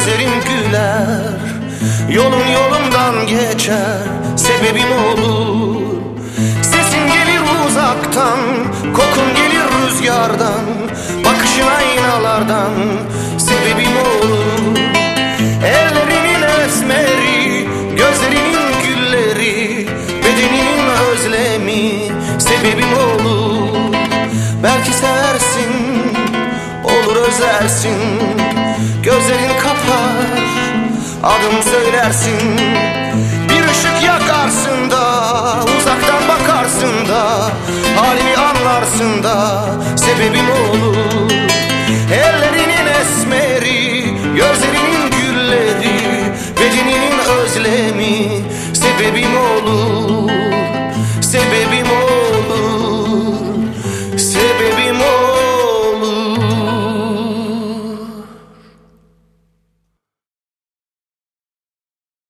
gözlerim güler. Yolun yolumdan geçer, sebebim olur. Sesin gelir uzaktan, kokun gelir rüzgardan, bakışın aynalardan, sebebim olur. Ellerinin esmeri, gözlerinin gülleri, bedeninin özlemi, sebebim olur. Belki seversin, olur özlersin, gözlerin kapar, adım söylersin. Bir ışık yakarsın da, uzaktan bakarsın da,